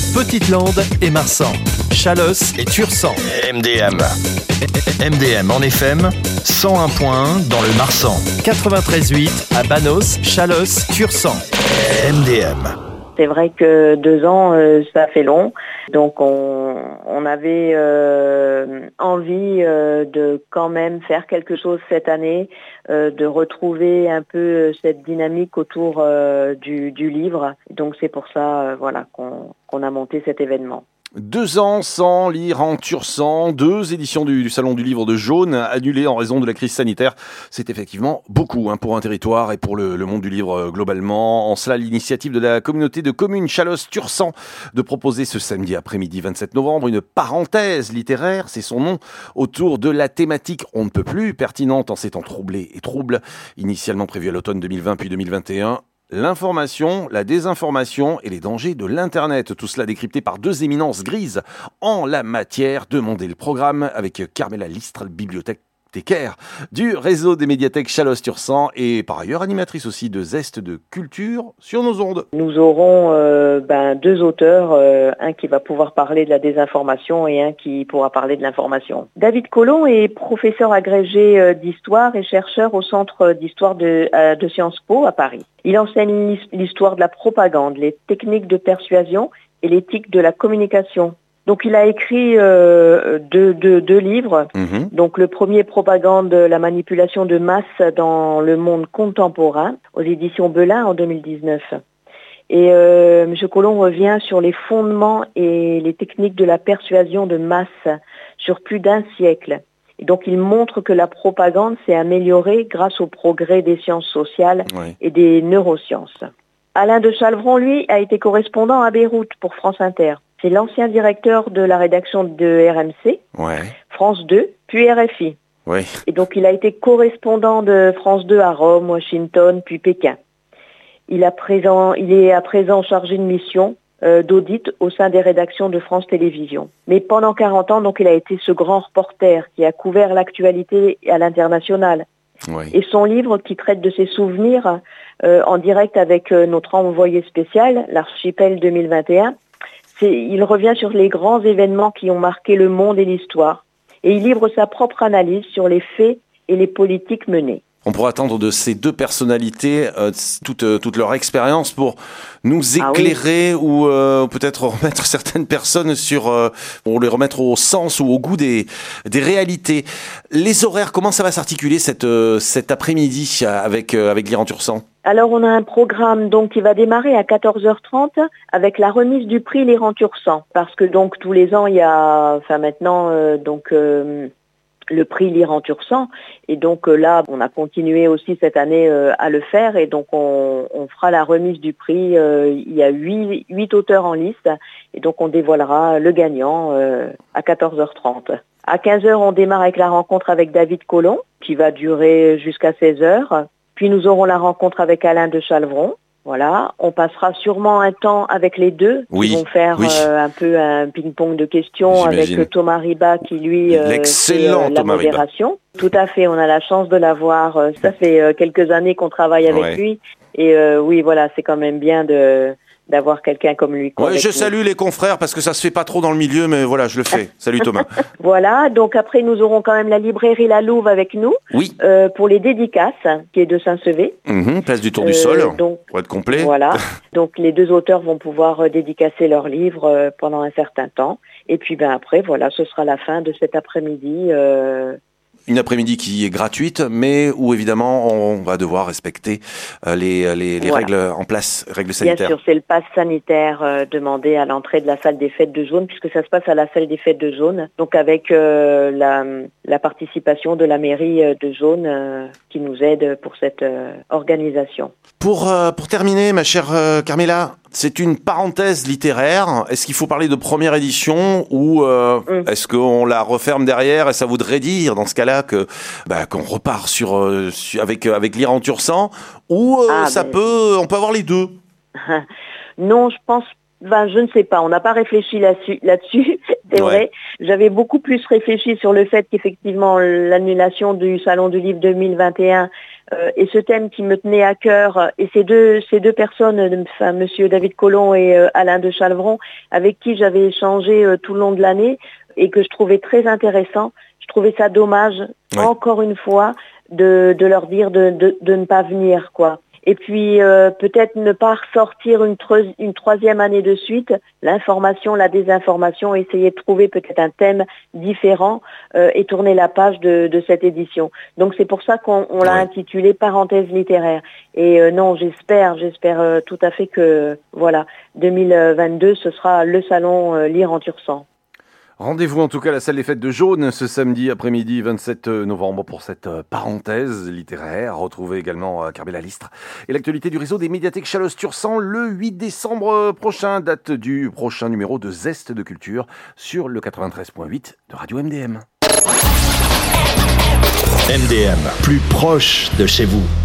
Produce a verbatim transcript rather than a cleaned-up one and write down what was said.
Petite-Lande et Marsan, Chalosse et Tursan. M D M. M D M en F M, cent un point un dans le Marsan. quatre-vingt-treize virgule huit à Banos, Chalosse, Tursan. M D M. C'est vrai que deux ans, euh, ça fait long. Donc on, on avait euh, envie euh, de quand même faire quelque chose cette année, euh, de retrouver un peu cette dynamique autour euh, du, du livre. Donc c'est pour ça euh, voilà, qu'on, qu'on a monté cet événement. Deux ans sans lire en Tursan, deux éditions du, du Salon du Livre de Jaune annulées en raison de la crise sanitaire. C'est effectivement beaucoup hein, pour un territoire et pour le, le monde du livre globalement. En cela, l'initiative de la communauté de communes Chalosse-Tursan de proposer ce samedi après-midi vingt-sept novembre une parenthèse littéraire, c'est son nom, autour de la thématique on ne peut plus, pertinente en ces temps troublés et troubles, initialement prévue à l'automne deux mille vingt puis deux mille vingt et un. L'information, la désinformation et les dangers de l'Internet. Tout cela décrypté par deux éminences grises en la matière. Demandez le programme avec Carmela Listre, bibliothécaire du réseau des médiathèques Chalosse-Tursan et par ailleurs animatrice aussi de Zeste de Culture sur nos ondes. Nous aurons euh, ben, deux auteurs, euh, un qui va pouvoir parler de la désinformation et un qui pourra parler de l'information. David Collomb est professeur agrégé euh, d'histoire et chercheur au Centre d'histoire de, euh, de Sciences Po à Paris. Il enseigne l'histoire de la propagande, les techniques de persuasion et l'éthique de la communication. Donc il a écrit euh, deux, deux, deux livres. Mmh. Donc le premier, Propagande, la manipulation de masse dans le monde contemporain, aux éditions Belin en deux mille dix-neuf. Et euh, M. Collomb revient sur les fondements et les techniques de la persuasion de masse sur plus d'un siècle. Et donc il montre que la propagande s'est améliorée grâce au progrès des sciences sociales oui. et des neurosciences. Alain de Chalvron, lui, a été correspondant à Beyrouth pour France Inter. C'est l'ancien directeur de la rédaction de R M C, ouais. France deux, puis R F I. Ouais. Et donc il a été correspondant de France deux à Rome, Washington, puis Pékin. Il, a présent, il est à présent chargé de mission euh, d'audit au sein des rédactions de France Télévisions. Mais pendant quarante ans, donc, il a été ce grand reporter qui a couvert l'actualité à l'international. Ouais. Et son livre qui traite de ses souvenirs euh, en direct avec euh, notre envoyé spécial, l'Archipel deux mille vingt et un, c'est, il revient sur les grands événements qui ont marqué le monde et l'histoire. Et il livre sa propre analyse sur les faits et les politiques menées. On pourra attendre de ces deux personnalités euh, toute, euh, toute leur expérience pour nous éclairer ah oui. ou euh, peut-être remettre certaines personnes sur, euh, pour les remettre au sens ou au goût des, des réalités. Les horaires, comment ça va s'articuler cette, euh, cet après-midi avec, euh, avec Lire en Tursan ? Alors on a un programme donc qui va démarrer à quatorze heures trente avec la remise du prix Lire en Tursan. Parce que donc tous les ans il y a, enfin maintenant euh, donc euh, le prix Lire en Tursan. Et donc euh, là, on a continué aussi cette année euh, à le faire. Et donc, on, on fera la remise du prix. Euh, il y a huit, huit auteurs en liste. Et donc, on dévoilera le gagnant euh, à quatorze heures trente. À quinze heures, on démarre avec la rencontre avec David Collomb, qui va durer jusqu'à seize heures. Puis, nous aurons la rencontre avec Alain de Chalvron. Voilà, on passera sûrement un temps avec les deux. Oui, Ils vont faire oui. euh, un peu un ping-pong de questions. J'imagine. Avec Thomas Riba qui lui euh, L'excellent fait euh, la Thomas modération. Riba. Tout à fait, on a la chance de l'avoir. Euh, ça fait euh, quelques années qu'on travaille avec ouais. lui. Et euh, oui, voilà, c'est quand même bien de d'avoir quelqu'un comme lui. Ouais, je salue nous. Les confrères parce que ça se fait pas trop dans le milieu, mais voilà, je le fais. Salut Thomas. Voilà, donc après nous aurons quand même la librairie La Louve avec nous. Oui. Euh, pour les dédicaces, qui est de Saint-Sevé. Mmh, place du Tour du Sol, euh, donc, pour être complet. Voilà, donc les deux auteurs vont pouvoir euh, dédicacer leurs livres euh, pendant un certain temps. Et puis ben après, voilà, ce sera la fin de cet après-midi. Euh, Une après-midi qui est gratuite, mais où évidemment on va devoir respecter euh, les, les, les voilà. règles en place, règles sanitaires. Bien sûr, c'est le pass sanitaire euh, demandé à l'entrée de la salle des fêtes de Jaune, puisque ça se passe à la salle des fêtes de Jaune, donc avec euh, la, la participation de la mairie de Jaune euh, qui nous aide pour cette euh, organisation. Pour, euh, pour terminer, ma chère euh, Carmela, c'est une parenthèse littéraire. Est-ce qu'il faut parler de première édition ou euh, mmh. est-ce qu'on la referme derrière et ça voudrait dire, dans ce cas-là, que bah, qu'on repart sur, euh, sur avec avec Lire en Tursan ou euh, ah, ça ben... peut, on peut avoir les deux. Non, je pense Ben, je ne sais pas, on n'a pas réfléchi là-dessus, là-dessus c'est ouais. vrai. J'avais beaucoup plus réfléchi sur le fait qu'effectivement l'annulation du Salon du Livre deux mille vingt et un euh, et ce thème qui me tenait à cœur, et ces deux, ces deux personnes, enfin, Monsieur David Collomb et euh, Alain de Chalvron, avec qui j'avais échangé euh, tout le long de l'année et que je trouvais très intéressant, je trouvais ça dommage, ouais. encore une fois, de, de leur dire de, de, de ne pas venir, quoi. Et puis euh, peut-être ne pas ressortir une, tre- une troisième année de suite, l'information, la désinformation, essayer de trouver peut-être un thème différent euh, et tourner la page de, de cette édition. Donc c'est pour ça qu'on on l'a oui. intitulé Parenthèse littéraire. Et euh, non, j'espère, j'espère euh, tout à fait que voilà, deux mille vingt-deux, ce sera le salon euh, Lire en Tursan. Rendez-vous en tout cas à la salle des fêtes de Jaune ce samedi après-midi vingt-sept novembre pour cette parenthèse littéraire. Retrouvez également Carbella Listre et l'actualité du réseau des médiathèques Chalosse-Tursan le huit décembre prochain, date du prochain numéro de Zeste de Culture sur le quatre-vingt-treize virgule huit de Radio M D M. M D M, plus proche de chez vous.